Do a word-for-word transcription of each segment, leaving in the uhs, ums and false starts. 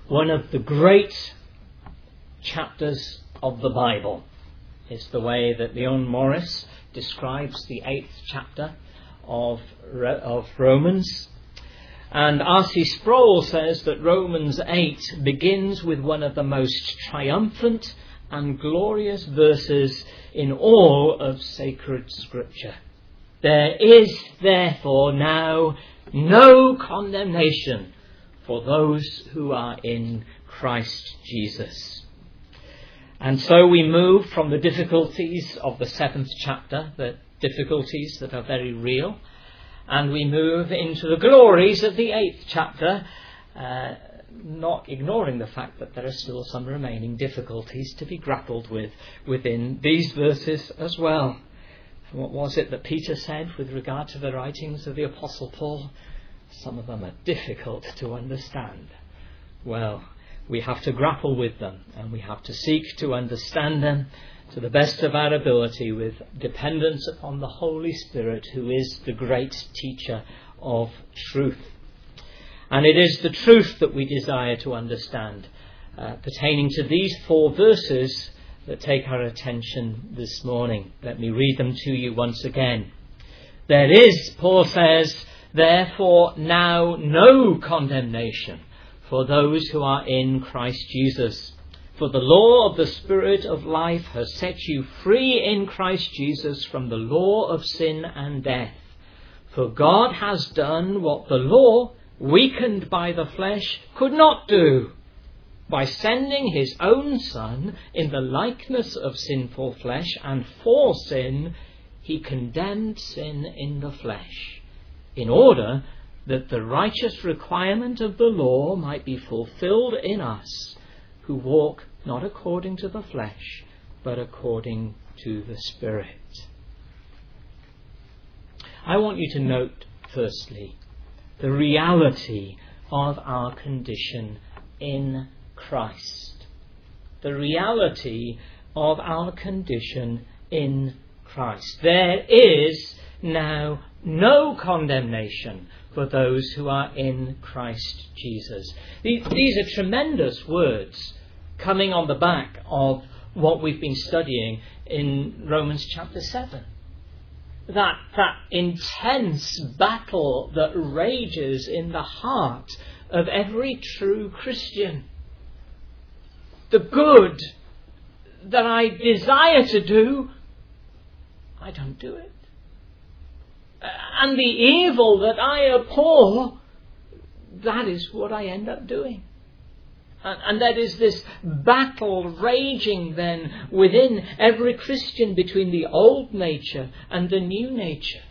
one of the great chapters of the Bible. Is the way that Leon Morris describes the eighth chapter of, of Romans. And R C Sproul says that Romans eight begins with one of the most triumphant and glorious verses in all of sacred Scripture. There is therefore now no condemnation for those who are in Christ Jesus. And so we move from the difficulties of the seventh chapter, the difficulties that are very real, and we move into the glories of the eighth chapter, uh, not ignoring the fact that there are still some remaining difficulties to be grappled with within these verses as well. What was it that Peter said with regard to the writings of the Apostle Paul? Some of them are difficult to understand. Well, we have to grapple with them, and we have to seek to understand them to the best of our ability with dependence upon the Holy Spirit, who is the great teacher of truth. And it is the truth that we desire to understand uh, pertaining to these four verses that take our attention this morning. Let me read them to you once again. There is, Paul says, therefore now no condemnation for those who are in Christ Jesus. For the law of the Spirit of life has set you free in Christ Jesus from the law of sin and death. For God has done what the law, weakened by the flesh, could not do, by sending his own Son in the likeness of sinful flesh, and for sin he condemned sin in the flesh, in order that the righteous requirement of the law might be fulfilled in us, who walk not according to the flesh, but according to the Spirit. I want you to note, firstly, the reality of our condition in Christ. The reality of our condition in Christ. There is now no condemnation for those who are in Christ Jesus. These, these are tremendous words coming on the back of what we've been studying in Romans chapter seven. That, that intense battle that rages in the heart of every true Christian. The good that I desire to do, I don't do it. And the evil that I abhor, that is what I end up doing. And, and that is this battle raging then within every Christian between the old nature and the new nature.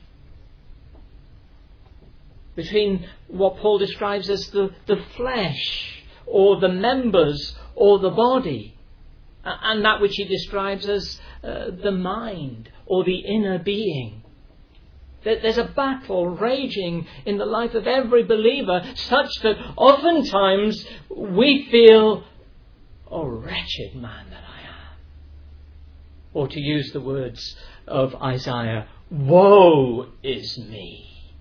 Between what Paul describes as the, the flesh, or the members, or the body, and that which he describes as uh, the mind, or the inner being. There's a battle raging in the life of every believer, such that oftentimes we feel, oh, wretched man that I am. Or to use the words of Isaiah, woe is me.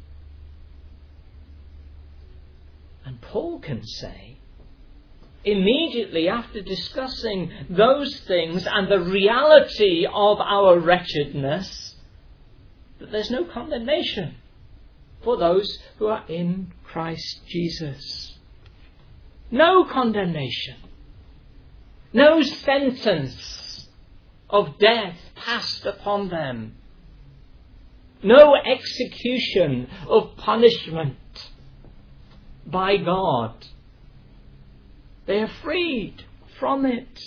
And Paul can say, immediately after discussing those things and the reality of our wretchedness, that there's no condemnation for those who are in Christ Jesus. No condemnation. No sentence of death passed upon them. No execution of punishment by God. They are freed from it.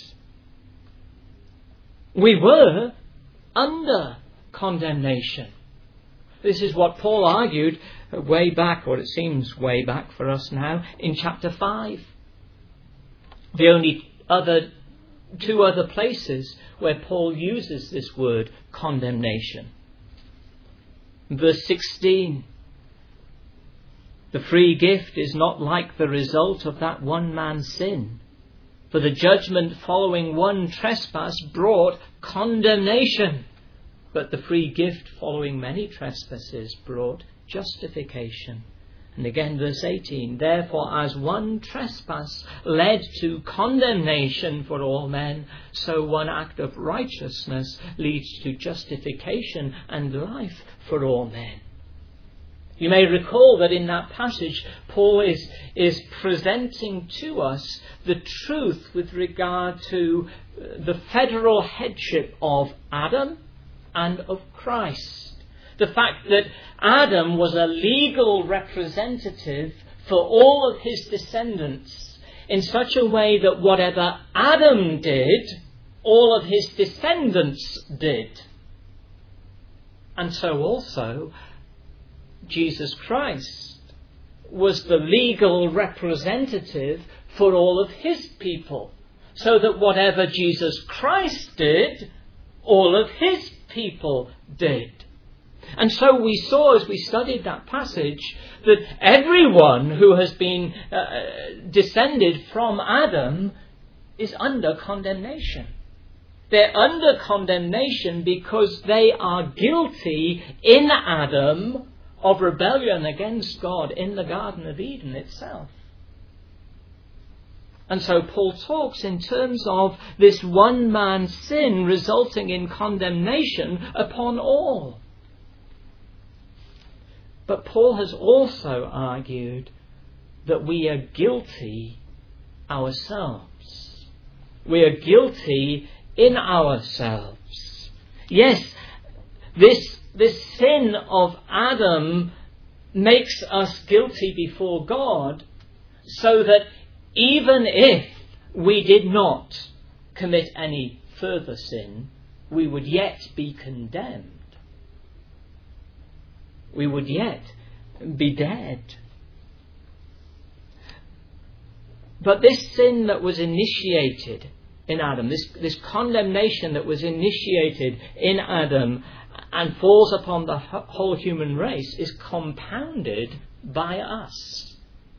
We were under condemnation. This is what Paul argued way back, or it seems way back for us now, in chapter five. The only other two other places where Paul uses this word condemnation. Verse sixteen. The free gift is not like the result of that one man's sin. For the judgment following one trespass brought condemnation. But the free gift following many trespasses brought justification. And again, verse eighteen, therefore as one trespass led to condemnation for all men, so one act of righteousness leads to justification and life for all men. You may recall that in that passage, Paul is, is presenting to us the truth with regard to the federal headship of Adam and of Christ. The fact that Adam was a legal representative for all of his descendants in such a way that whatever Adam did, all of his descendants did. And so also, Jesus Christ was the legal representative for all of his people, so that whatever Jesus Christ did, all of his people did. And so we saw, as we studied that passage, that everyone who has been uh, descended from Adam is under condemnation. They're under condemnation because they are guilty in Adam of rebellion against God in the Garden of Eden itself. And so Paul talks in terms of this one man's sin resulting in condemnation upon all. But Paul has also argued that we are guilty ourselves. We are guilty in ourselves. Yes, this, this sin of Adam makes us guilty before God, so that even if we did not commit any further sin, we would yet be condemned. We would yet be dead. But this sin that was initiated in Adam, this, this condemnation that was initiated in Adam and falls upon the whole human race, is compounded by us.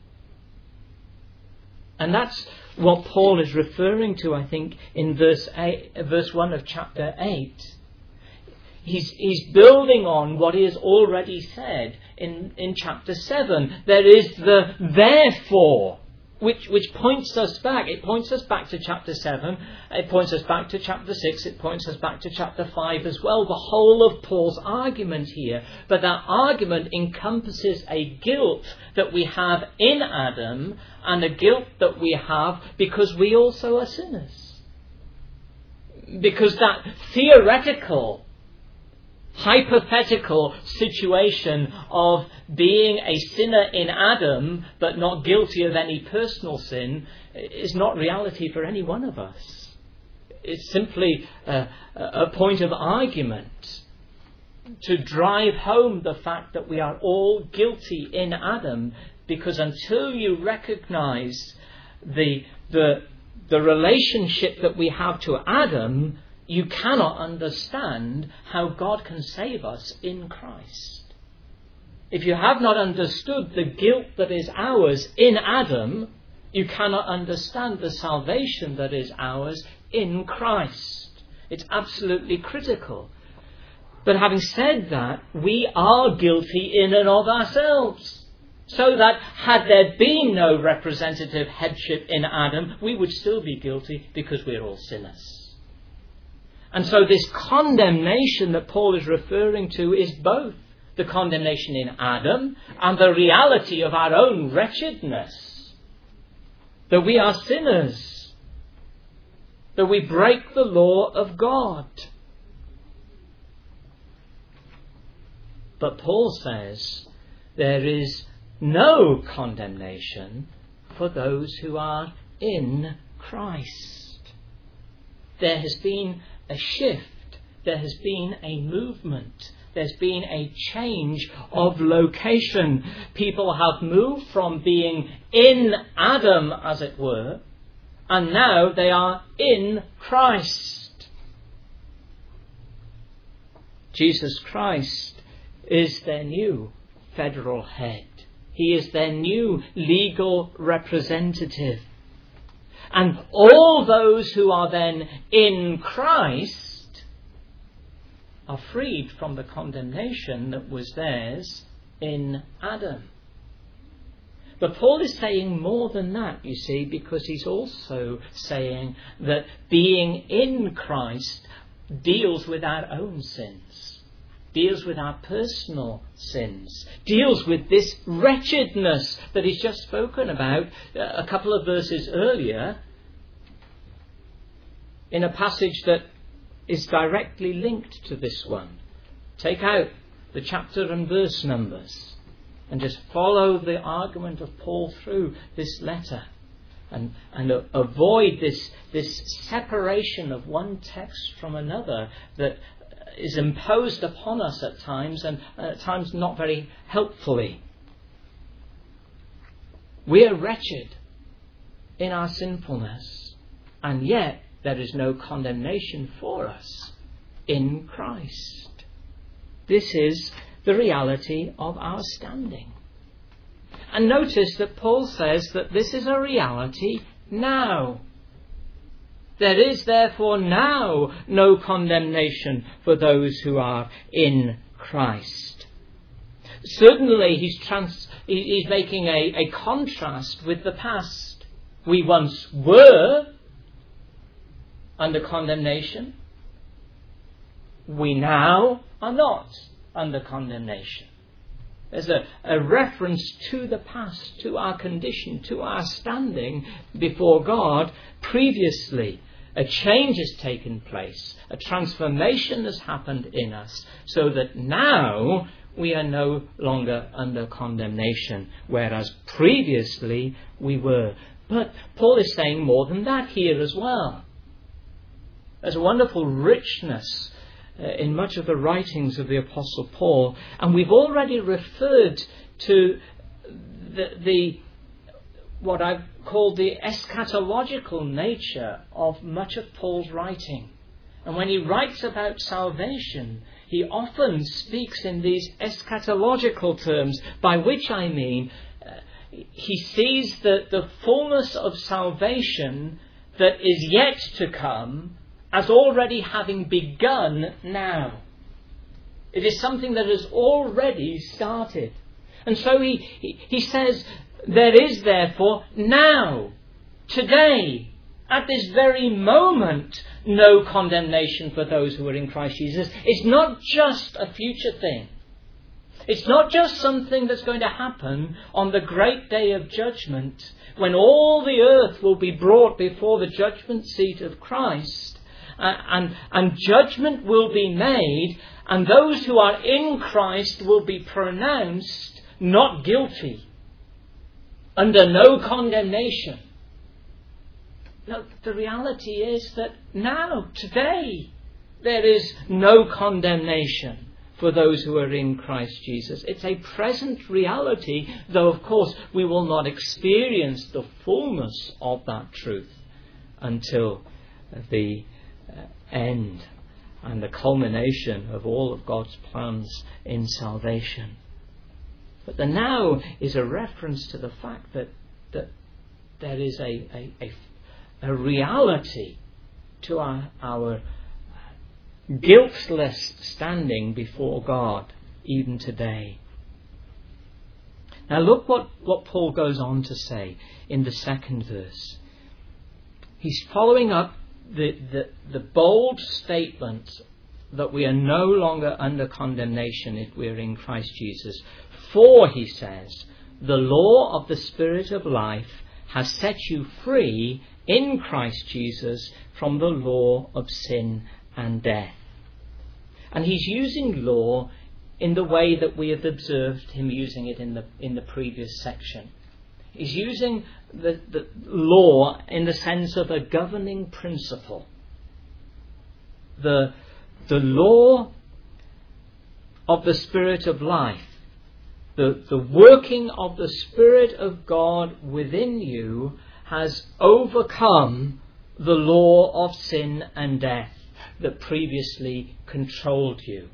And that's what Paul is referring to, I think, in verse eight, verse one of chapter eight. He's, he's building on what he has already said in, in chapter seven. There is the therefore, which, which points us back. It points us back to chapter seven. It points us back to chapter six. It points us back to chapter five as well. The whole of Paul's argument here. But that argument encompasses a guilt that we have in Adam and a guilt that we have because we also are sinners. Because that theoretical, hypothetical situation of being a sinner in Adam but not guilty of any personal sin is not reality for any one of us. It's simply a, a point of argument to drive home the fact that we are all guilty in Adam, because until you recognize the, the, the relationship that we have to Adam, you cannot understand how God can save us in Christ. If you have not understood the guilt that is ours in Adam, you cannot understand the salvation that is ours in Christ. It's absolutely critical. But having said that, we are guilty in and of ourselves. So that had there been no representative headship in Adam, we would still be guilty because we're all sinners. And so this condemnation that Paul is referring to is both the condemnation in Adam and the reality of our own wretchedness. That we are sinners. That we break the law of God. But Paul says there is no condemnation for those who are in Christ. There has been a shift. There has been a movement. There's been a change of location. People have moved from being in Adam, as it were, and now they are in Christ. Jesus Christ is their new federal head. He is their new legal representative. And all those who are then in Christ are freed from the condemnation that was theirs in Adam. But Paul is saying more than that, you see, because he's also saying that being in Christ deals with our own sins, deals with our personal sins, deals with this wretchedness that he's just spoken about a couple of verses earlier in a passage that is directly linked to this one. Take out the chapter and verse numbers and just follow the argument of Paul through this letter, and, and uh, avoid this, this separation of one text from another that is imposed upon us at times, and at times not very helpfully. We are wretched in our sinfulness, and yet there is no condemnation for us in Christ. This is the reality of our standing. And notice that Paul says that this is a reality now. There is therefore now no condemnation for those who are in Christ. Certainly he's, trans- he's making a, a contrast with the past. We once were under condemnation. We now are not under condemnation. There's a, a reference to the past, to our condition, to our standing before God previously. A change has taken place. A transformation has happened in us, so that now we are no longer under condemnation, whereas previously we were. But Paul is saying more than that here as well. There's a wonderful richness uh, in much of the writings of the Apostle Paul, and we've already referred to the, the what I've called the eschatological nature of much of Paul's writing. And when he writes about salvation, he often speaks in these eschatological terms, by which I mean uh, he sees the, the fullness of salvation that is yet to come as already having begun now. It is something that has already started. And so he, he, he says, there is therefore now, today, at this very moment, no condemnation for those who are in Christ Jesus. It's not just a future thing. It's not just something that's going to happen on the great day of judgment, when all the earth will be brought before the judgment seat of Christ, uh, and, and judgment will be made, and those who are in Christ will be pronounced not guilty, under no condemnation. No, the reality is that now, today, there is no condemnation for those who are in Christ Jesus. It's a present reality, though of course we will not experience the fullness of that truth until the end and the culmination of all of God's plans in salvation. But the now is a reference to the fact that, that there is a, a, a, a reality to our, our guiltless standing before God, even today. Now look what, what Paul goes on to say in the second verse. He's following up the, the, the bold statement that we are no longer under condemnation if we are in Christ Jesus. For, he says, the law of the Spirit of life has set you free in Christ Jesus from the law of sin and death. And he's using law in the way that we have observed him using it in the in the previous section. He's using the, the law in the sense of a governing principle. The, the law of the Spirit of life, the, the working of the Spirit of God within you, has overcome the law of sin and death that previously controlled you.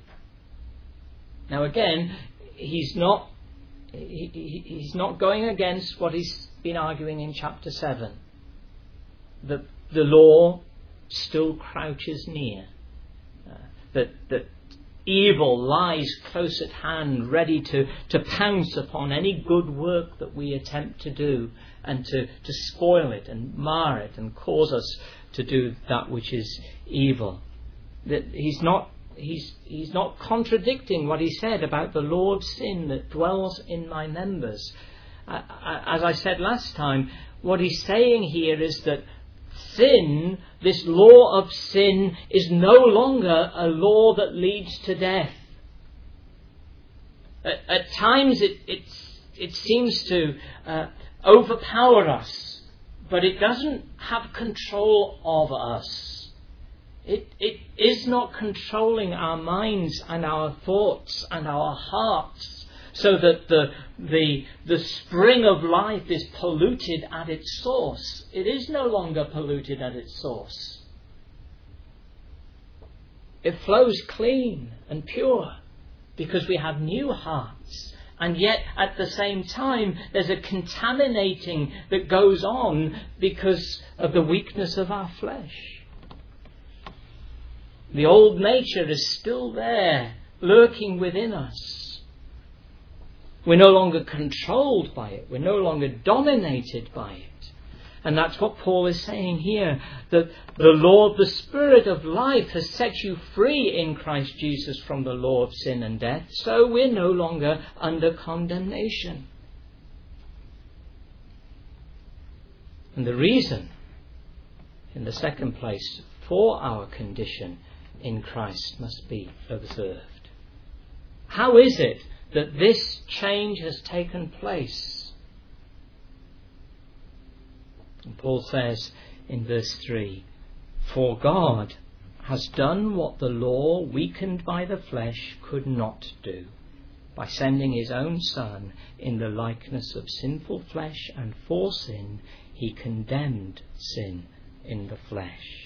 Now again, he's not he, he, he's not going against what he's been arguing in chapter seven. The, the law still crouches near. Uh, that, that evil lies close at hand, ready to, to pounce upon any good work that we attempt to do and to, to spoil it and mar it and cause us to do that which is evil. That he's not he's he's not contradicting what he said about the Lord's sin that dwells in my members. Uh, as I said last time, what he's saying here is that sin, this law of sin, is no longer a law that leads to death. At, at times it it's, it seems to uh, overpower us, but it doesn't have control over us. It it is not controlling our minds and our thoughts and our hearts, so that the the the spring of life is polluted at its source. It is no longer polluted at its source. It flows clean and pure because we have new hearts. And yet at the same time there's a contaminating that goes on because of the weakness of our flesh. The old nature is still there, lurking within us. We're no longer controlled by it. We're no longer dominated by it. And that's what Paul is saying here, that the law of the Spirit of life has set you free in Christ Jesus from the law of sin and death. So we're no longer under condemnation. And the reason, in the second place, for our condition in Christ must be observed. How is it that this change has taken place? And Paul says in verse three, "For God has done what the law, weakened by the flesh, could not do, by sending his own Son in the likeness of sinful flesh, and for sin he condemned sin in the flesh."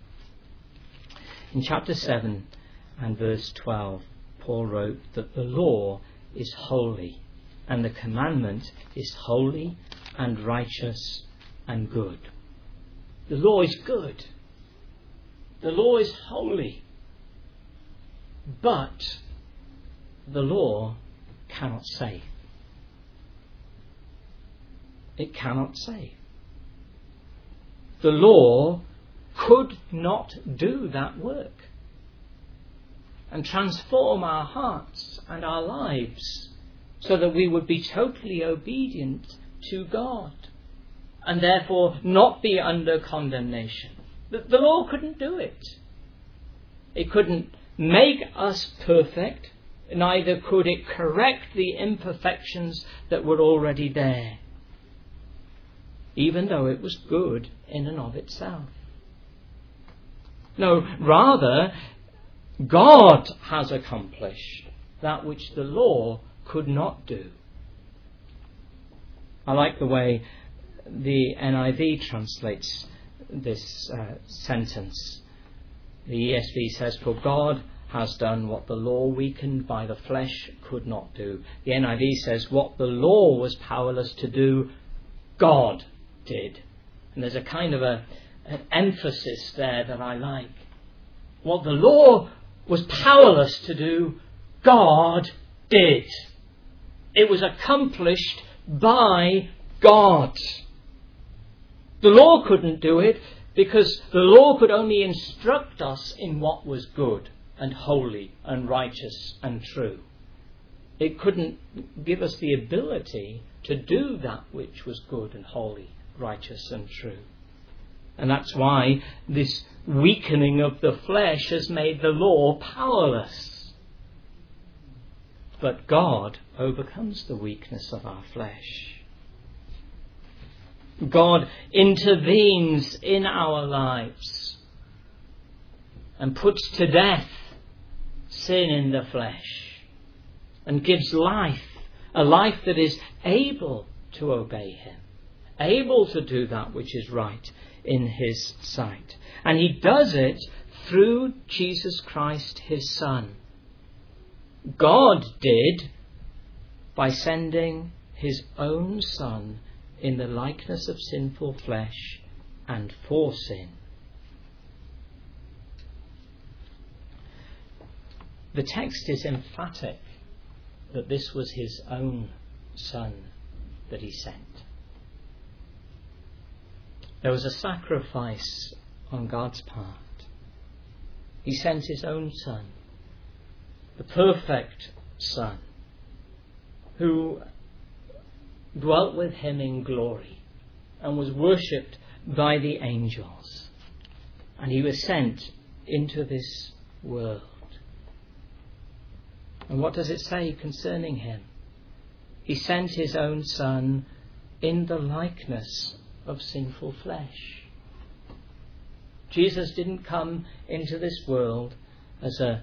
In chapter seven and verse twelve, Paul wrote that the law is holy, and the commandment is holy and righteous and good. The law is good. The law is holy. But the law cannot save. It cannot save. The law could not do that work and transform our hearts and our lives so that we would be totally obedient to God and therefore not be under condemnation. The, the law couldn't do it. It couldn't make us perfect, neither could it correct the imperfections that were already there, even though it was good in and of itself. No, rather, God has accomplished that which the law could not do. I like the way the N I V translates this uh, sentence. The E S V says, "For God has done what the law, weakened by the flesh, could not do." The N I V says, "What the law was powerless to do, God did." And there's a kind of a an emphasis there that I like. What the law was powerless to do, God did. It was accomplished by God. The law couldn't do it because the law could only instruct us in what was good and holy and righteous and true. It couldn't give us the ability to do that which was good and holy, righteous and true. And that's why this weakening of the flesh has made the law powerless. But God overcomes the weakness of our flesh. God intervenes in our lives and puts to death sin in the flesh and gives life, a life that is able to obey Him, able to do that which is right in His sight. And He does it through Jesus Christ, His Son. God did by sending His own Son in the likeness of sinful flesh and for sin. the text is emphatic that this was his own Son that he sent. There was a sacrifice on God's part. He sent his own Son, the perfect Son, who dwelt with him in glory and was worshipped by the angels. And he was sent into this world. And what does it say concerning him? He sent his own Son in the likeness of sinful flesh. Jesus didn't come into this world as a,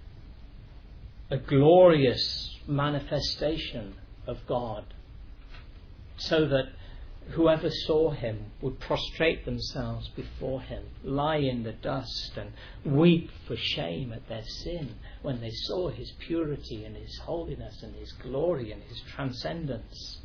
a glorious manifestation of God, so that whoever saw him would prostrate themselves before him, lie in the dust and weep for shame at their sin when they saw his purity and his holiness and his glory and his transcendence.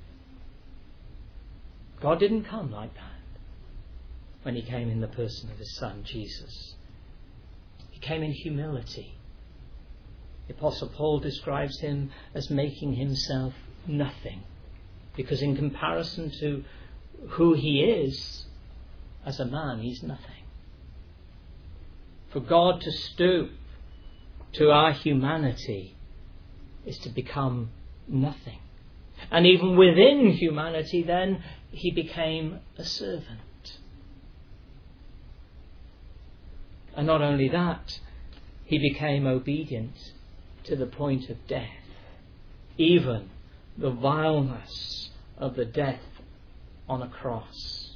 God didn't come like that when he came in the person of his Son, Jesus. He came in humility. The Apostle Paul describes him as making himself nothing, because in comparison to who he is as a man, he's nothing. For God to stoop to our humanity is to become nothing. And even within humanity then, he became a servant. And not only that, he became obedient to the point of death, even the vileness of the death on a cross.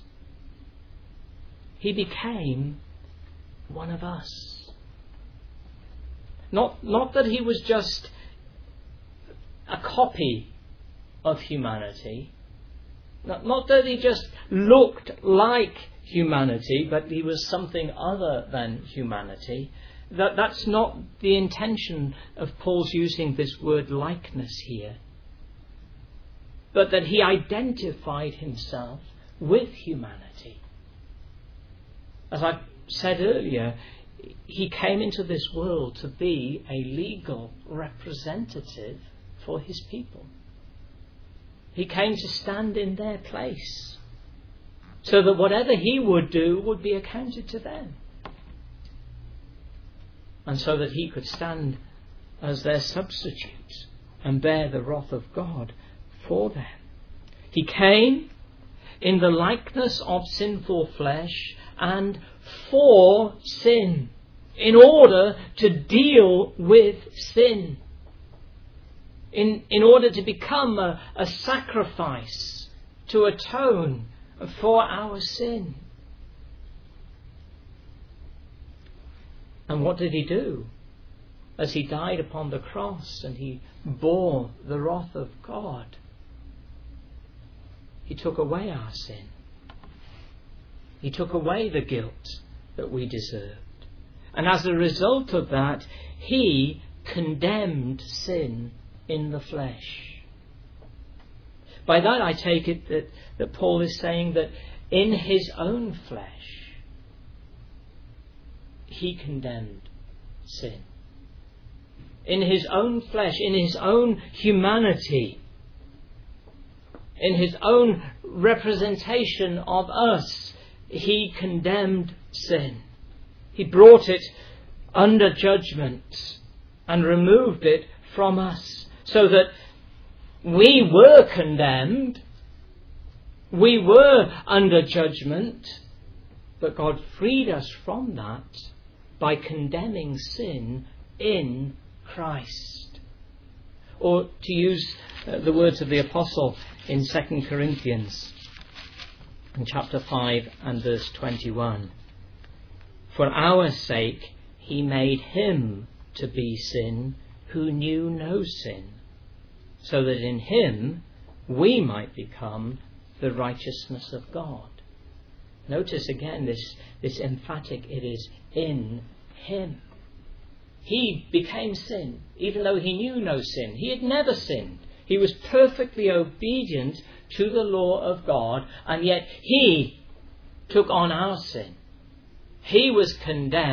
He became one of us. Not, not that he was just a copy of humanity. Not, not that he just looked like humanity, but he was something other than humanity. That, that's not the intention of Paul's using this word likeness here. But that he identified himself with humanity. As I said earlier, he came into this world to be a legal representative for his people. He came to stand in their place, so that whatever he would do would be accounted to them. And so that he could stand as their substitute and bear the wrath of God for them. He came in the likeness of sinful flesh and for sin, in order to deal with sin, in, in order to become a, a sacrifice to atone for our sin. And what did he do? As he died upon the cross and he bore the wrath of God, he took away our sin. He took away the guilt that we deserved. And as a result of that, he condemned sin in the flesh. By that I take it that, that Paul is saying that in his own flesh, he condemned sin. In his own flesh, in his own humanity, in his own representation of us, he condemned sin. He brought it under judgment and removed it from us, so that we were condemned, we were under judgment, but God freed us from that by condemning sin in Christ. Or to use uh, the words of the Apostle in Second Corinthians, in chapter five and verse twenty-one. For our sake he made him to be sin who knew no sin, so that in him we might become the righteousness of God. Notice again this, this emphatic, it is in him. He became sin, even though he knew no sin. He had never sinned. He was perfectly obedient to the law of God, and yet he took on our sin. He was condemned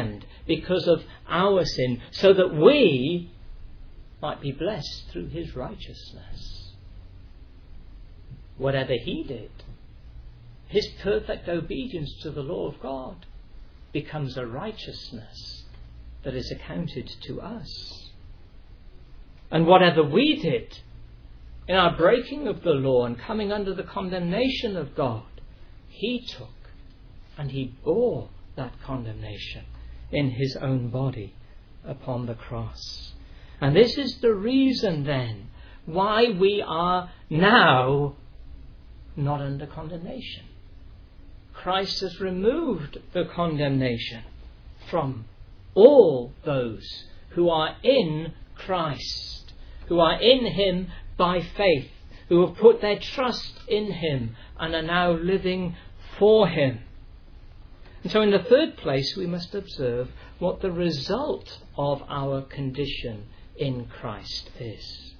because of our sin, so that we might be blessed through his righteousness. Whatever he did, his perfect obedience to the law of God becomes a righteousness that is accounted to us. And whatever we did in our breaking of the law and coming under the condemnation of God, he took and he bore that condemnation in his own body upon the cross. And this is the reason then why we are now not under condemnation. Christ has removed the condemnation from all those who are in Christ, who are in him by faith, who have put their trust in him and are now living for him. And so in the third place, we must observe what the result of our condition in Christ is.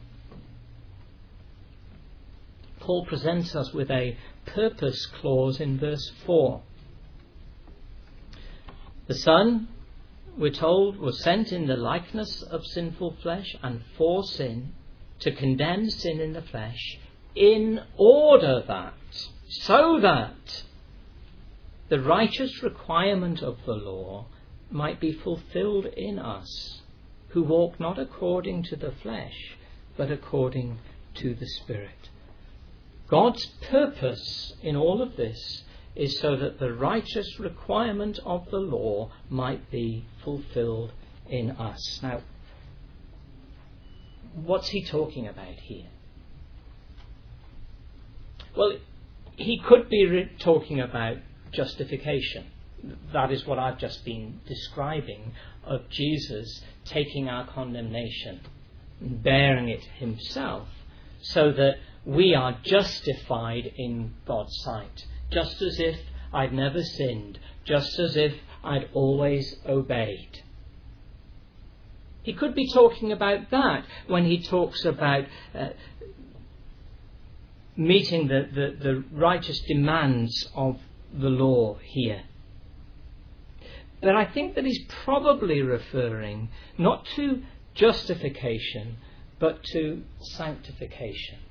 Paul presents us with a purpose clause in verse four. The Son, we're told, was sent in the likeness of sinful flesh and for sin, to condemn sin in the flesh, in order that, so that the righteous requirement of the law might be fulfilled in us, who walk not according to the flesh, but according to the Spirit. God's purpose in all of this is so that the righteous requirement of the law might be fulfilled in us. Now, what's he talking about here? Well, he could be re- talking about justification. That is what I've just been describing, of Jesus taking our condemnation and bearing it himself, so that we are justified in God's sight, just as if I'd never sinned, just as if I'd always obeyed. He could be talking about that when he talks about uh, meeting the, the, the righteous demands of the law here. But I think that he's probably referring not to justification, but to sanctification.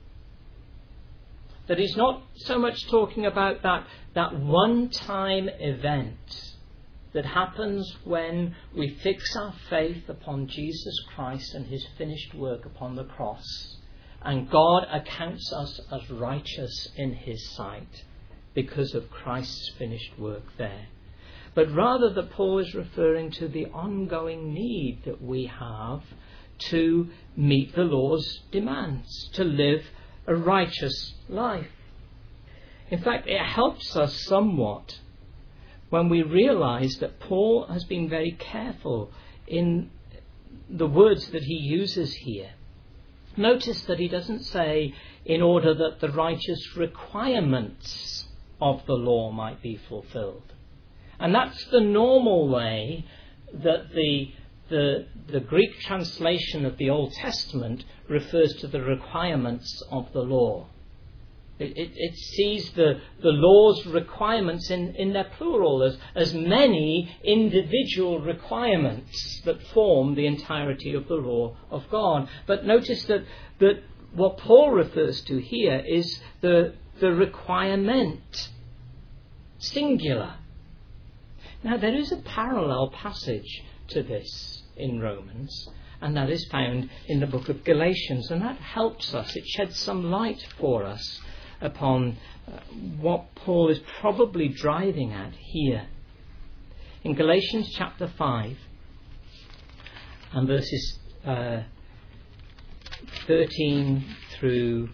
That he's not so much talking about that, that one-time event that happens when we fix our faith upon Jesus Christ and his finished work upon the cross, and God accounts us as righteous in his sight because of Christ's finished work there. But rather that Paul is referring to the ongoing need that we have to meet the law's demands, to live a righteous life. In fact, it helps us somewhat when we realize that Paul has been very careful in the words that he uses here. Notice that he doesn't say, in order that the righteous requirements of the law might be fulfilled. And that's the normal way that the, the, the Greek translation of the Old Testament refers to the requirements of the law. It, it, it sees the, the law's requirements in, in their plural as, as many individual requirements that form the entirety of the law of God. But notice that, that what Paul refers to here is the, the requirement, singular. Now, there is a parallel passage to this in Romans, and that is found in the book of Galatians, and that helps us. It sheds some light for us upon uh, what Paul is probably driving at here. In Galatians chapter five and verses uh, thirteen through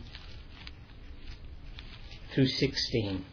through sixteen.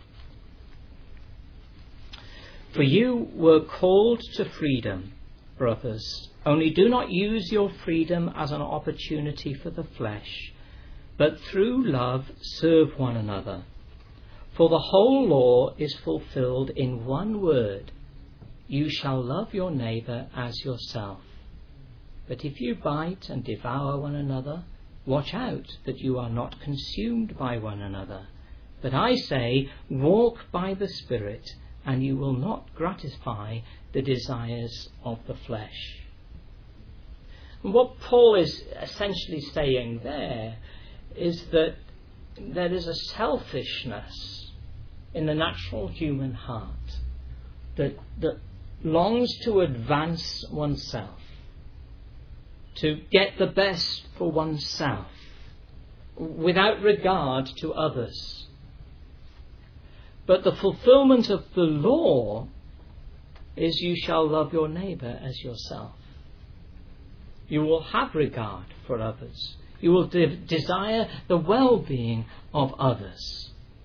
For you were called to freedom, brothers, only do not use your freedom as an opportunity for the flesh, but through love serve one another. For the whole law is fulfilled in one word: you shall love your neighbour as yourself. But if you bite and devour one another, watch out that you are not consumed by one another. But I say, walk by the Spirit, and you will not gratify the desires of the flesh. And what Paul is essentially saying there is that there is a selfishness in the natural human heart that, that longs to advance oneself, to get the best for oneself, without regard to others. But the fulfillment of the law is, you shall love your neighbour as yourself. You will have regard for others. You will de- desire the well-being of others.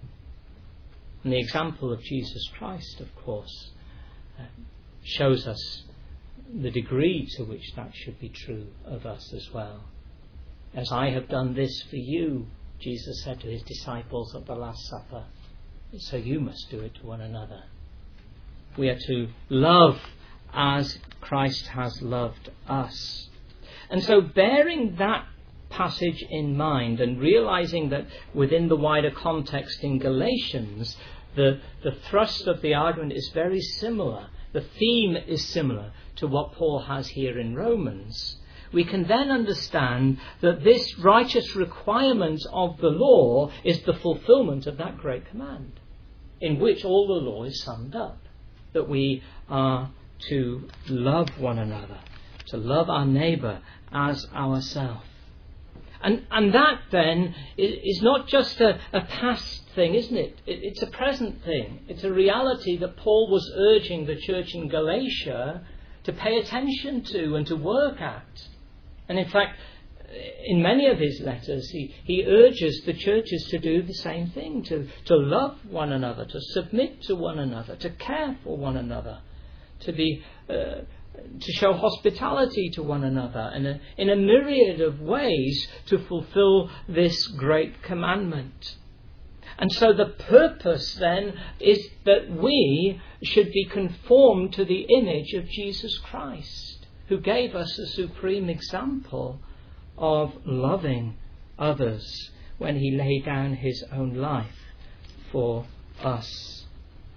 And the example of Jesus Christ, of course, uh, shows us the degree to which that should be true of us as well. As I have done this for you, Jesus said to his disciples at the Last Supper, so you must do it to one another. We are to love as Christ has loved us. And so, bearing that passage in mind and realizing that within the wider context in Galatians, the, the thrust of the argument is very similar, the theme is similar to what Paul has here in Romans, we can then understand that this righteous requirement of the law is the fulfillment of that great command, in which all the law is summed up, that we are to love one another, to love our neighbour as ourselves. And and that then is not just a, a past thing, isn't it? it? It's a present thing. It's a reality that Paul was urging the church in Galatia to pay attention to and to work at. And in fact, in many of his letters, he, he urges the churches to do the same thing, to, to love one another, to submit to one another, to care for one another, to be uh, to show hospitality to one another, in a, in a myriad of ways to fulfill this great commandment. And so the purpose then is that we should be conformed to the image of Jesus Christ, who gave us a supreme example of loving others when he laid down his own life for us.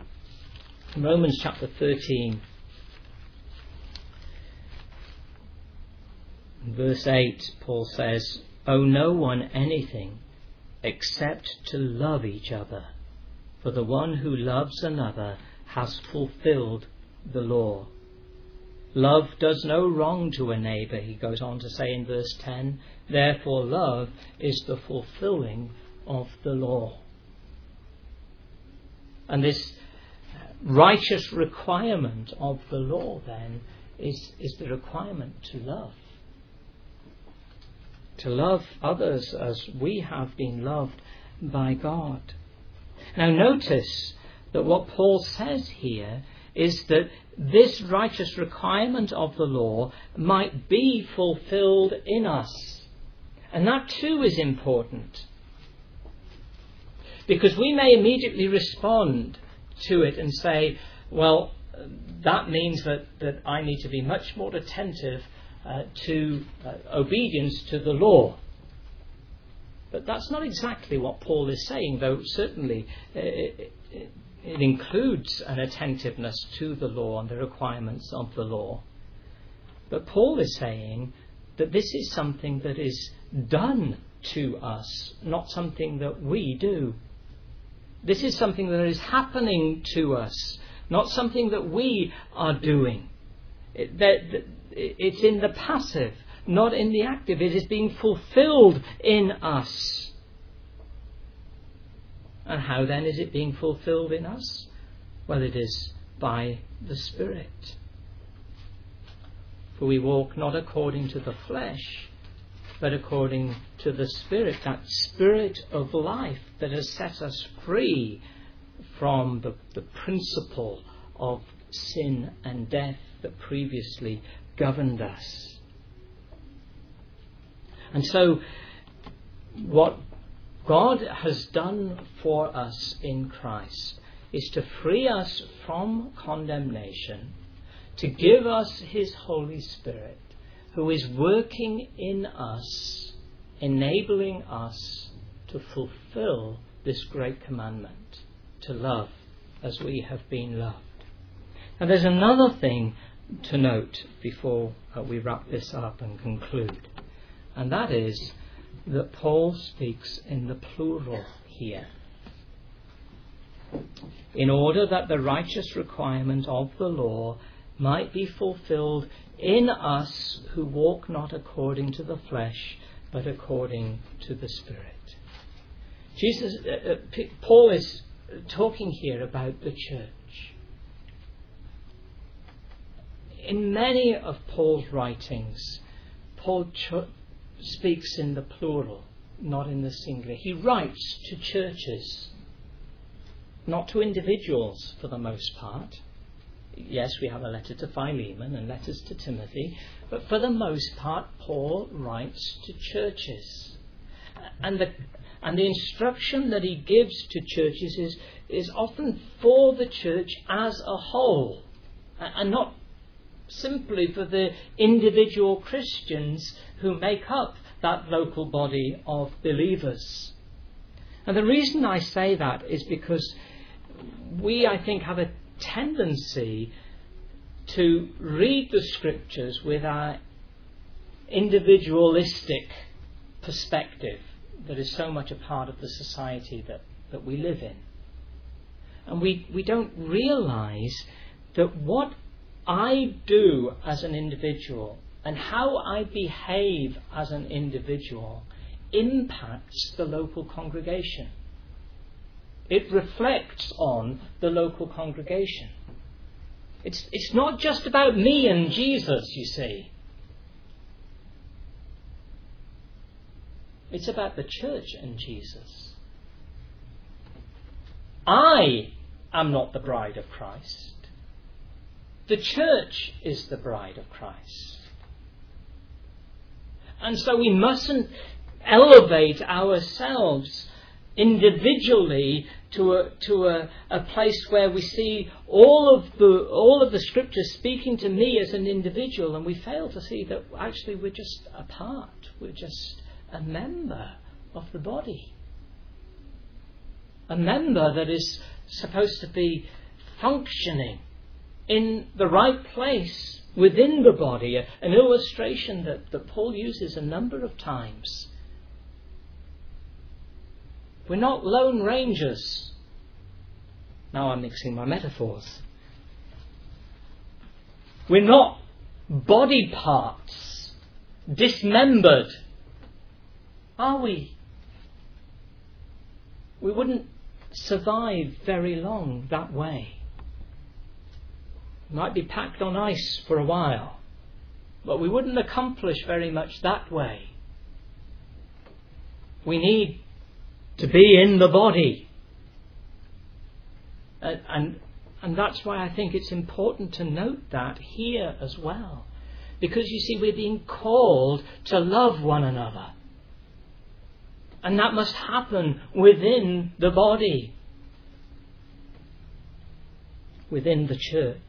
In Romans chapter thirteen, verse eight, Paul says, "Owe no one anything except to love each other, for the one who loves another has fulfilled the law. Love does no wrong to a neighbour," he goes on to say in verse ten, "therefore love is the fulfilling of the law." And this righteous requirement of the law then is, is the requirement to love. To love others as we have been loved by God. Now notice that what Paul says here is that this righteous requirement of the law might be fulfilled in us. And that too is important. Because we may immediately respond to it and say, well, that means that, that I need to be much more attentive uh, to uh, obedience to the law. But that's not exactly what Paul is saying, though certainly uh, it, it, it includes an attentiveness to the law and the requirements of the law. But Paul is saying that this is something that is done to us, not something that we do. This is something that is happening to us, not something that we are doing. It, that, it's in the passive, not in the active. It is being fulfilled in us. And how then is it being fulfilled in us? Well, it is by the Spirit. For we walk not according to the flesh, but according to the Spirit, that Spirit of life that has set us free from the, the principle of sin and death that previously governed us. And so, what God has done for us in Christ is to free us from condemnation, to give us His Holy Spirit, who is working in us, enabling us to fulfill this great commandment, to love as we have been loved. And there's another thing to note before uh, we wrap this up and conclude, and that is that Paul speaks in the plural here. In order that the righteous requirement of the law might be fulfilled in us who walk not according to the flesh, but according to the Spirit. Jesus, uh, uh, P- Paul is talking here about the church. In many of Paul's writings, Paul ch- speaks in the plural, not in the singular. He writes to churches, not to individuals for the most part. Yes, we have a letter to Philemon and letters to Timothy, but for the most part, Paul writes to churches. And the and the instruction that he gives to churches is, is often for the church as a whole, and not simply for the individual Christians who make up that local body of believers. And the reason I say that is because we, I think, have a tendency to read the Scriptures with our individualistic perspective that is so much a part of the society that, that we live in. And we, we don't realise that what I do as an individual and how I behave as an individual impacts the local congregation. It reflects on the local congregation. It's, it's not just about me and Jesus, you see. It's about the church and Jesus. I am not the bride of Christ. The church is the bride of Christ. And so we mustn't elevate ourselves individually to a to a, a place where we see all of the all of the Scriptures speaking to me as an individual, and we fail to see that actually we're just a part, we're just a member of the body. A member that is supposed to be functioning in the right place within the body, an illustration that, that Paul uses a number of times. We're not lone rangers. Now I'm mixing my metaphors. We're not body parts, dismembered, are we? We wouldn't survive very long that way. Might be packed on ice for a while, but we wouldn't accomplish very much that way. We need to be in the body. And, and, and that's why I think it's important to note that here as well. Because you see, we're being called to love one another. And that must happen within the body, within the church.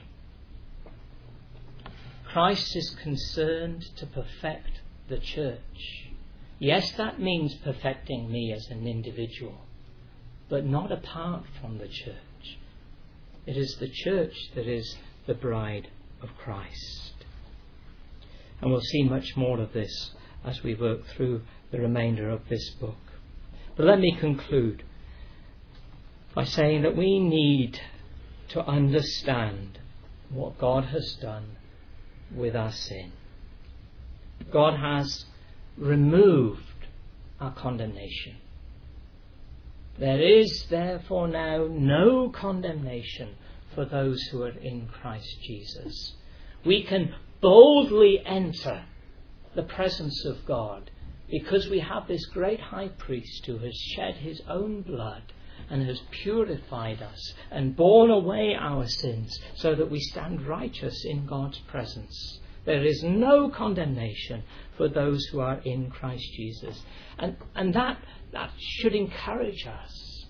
Christ is concerned to perfect the church. Yes, that means perfecting me as an individual, but not apart from the church. It is the church that is the bride of Christ. And we'll see much more of this as we work through the remainder of this book. But let me conclude by saying that we need to understand what God has done with our sin. God has removed our condemnation. There is therefore now no condemnation for those who are in Christ Jesus. We can boldly enter the presence of God because we have this great high priest who has shed his own blood and has purified us and borne away our sins so that we stand righteous in God's presence. There is no condemnation for those who are in Christ Jesus. And, and that, that should encourage us.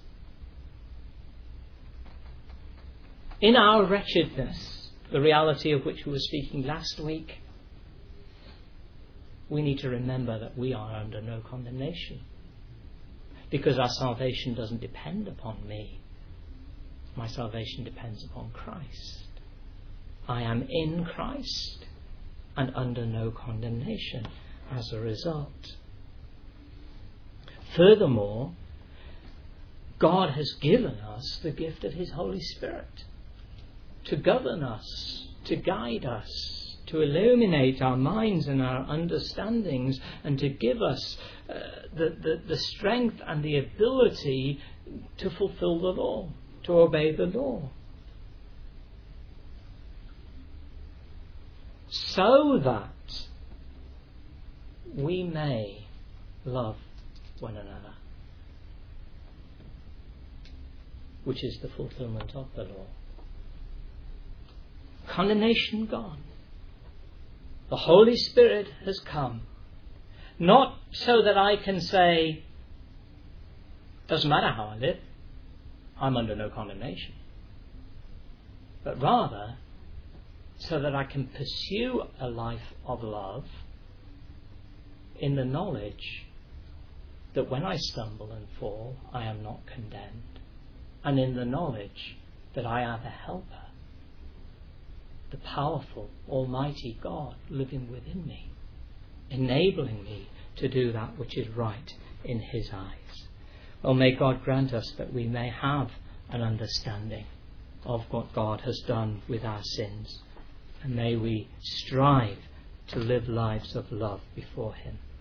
In our wretchedness, the reality of which we were speaking last week, we need to remember that we are under no condemnation. Because our salvation doesn't depend upon me. My salvation depends upon Christ. I am in Christ and under no condemnation as a result. Furthermore, God has given us the gift of His Holy Spirit to govern us, to guide us, to illuminate our minds and our understandings, and to give us uh, the, the, the strength and the ability to fulfill the law, to obey the law. So that we may love one another, which is the fulfillment of the law. Condemnation gone. The Holy Spirit has come, not so that I can say, doesn't matter how I live, I'm under no condemnation, but rather so that I can pursue a life of love in the knowledge that when I stumble and fall, I am not condemned, and in the knowledge that I have a helper, the powerful, almighty God living within me, enabling me to do that which is right in His eyes. Well, may God grant us that we may have an understanding of what God has done with our sins, and may we strive to live lives of love before Him.